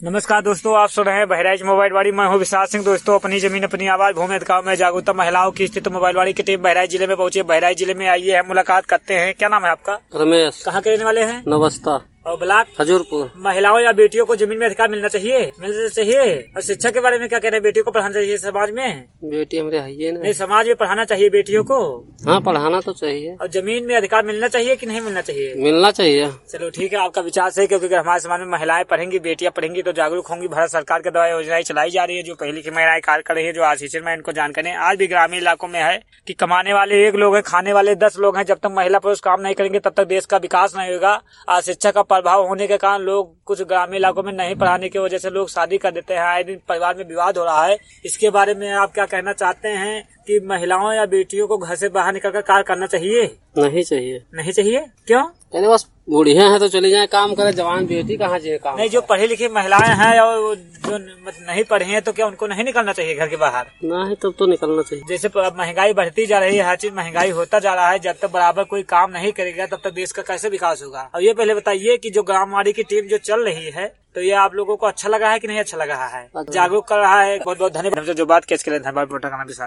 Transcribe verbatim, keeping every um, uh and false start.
नमस्कार दोस्तों, आप सुन रहे हैं बहराइच मोबाइल वाड़ी। मैं हूं विशाल सिंह। दोस्तों, अपनी जमीन अपनी आवाज भूमि अधिकार में जागरूकता महिलाओं की स्थित मोबाइल वाड़ी की टीम बहराइच जिले में पहुंची। बहराइच जिले में आइए हम मुलाकात करते हैं। क्या नाम है आपका? रमेश। कहाँ के रहने वाले हैं? नवस्था और ब्लॉक खजूरपुर। महिलाओं या बेटियों को जमीन में अधिकार मिलना चाहिए मिलना चाहिए और शिक्षा के बारे में क्या कह रहे हैं? बेटियों को पढ़ाना चाहिए समाज में? बेटी हमारे है नहीं, समाज में पढ़ाना चाहिए बेटियों को। हाँ, पढ़ाना तो चाहिए। और जमीन में अधिकार मिलना चाहिए कि नहीं मिलना चाहिए? मिलना चाहिए। चलो ठीक है, आपका विचार सही, क्योंकि अगर हमारे समाज में महिलाएं पढ़ेंगी, बेटियां पढ़ेंगी तो जागरूक होंगी। भारत सरकार के द्वारा योजनाएं चलाई जा रही है जो पहली की महिलाएं कार्य कर रही है, जो आशीषण में इनको जानकारी है। आज भी ग्रामीण इलाकों में है कि कमाने वाले एक लोग हैं, खाने वाले दस लोग हैं। जब तक महिला पुरुष काम नहीं करेंगे तब तक देश का विकास नहीं होगा। आज शिक्षा का प्रभाव होने के कारण लोग कुछ ग्रामीण इलाकों में नहीं पढ़ाने की वजह से लोग शादी कर देते हैं। आए दिन परिवार में विवाद हो रहा है। इसके बारे में आप क्या कहना चाहते हैं कि महिलाओं या बेटियों को घर से बाहर निकलकर कार्य करना चाहिए? नहीं चाहिए। नहीं चाहिए? क्यों? कहने बस बूढ़िया हैं तो चली जाए काम करे, जवान बेटी कहाँ जाए काम? नहीं, जो पढ़ी लिखी महिलाएं हैं और जो नहीं पढ़ी हैं तो क्या उनको नहीं निकलना चाहिए घर के बाहर? नहीं, तब तो निकलना चाहिए। जैसे महंगाई बढ़ती जा रही है, हर चीज महंगाई होता जा रहा है। जब तक बराबर कोई काम नहीं करेगा तब तक देश का कैसे विकास होगा? और ये पहले बताइए कि जो ग्रामवाड़ी की टीम जो चल रही है तो ये आप लोगों को अच्छा लगा है कि नहीं अच्छा लगा है? जागरूक कर रहा है। बहुत बहुत धन्यवाद। जो बात कैसे करें धन्यवाद।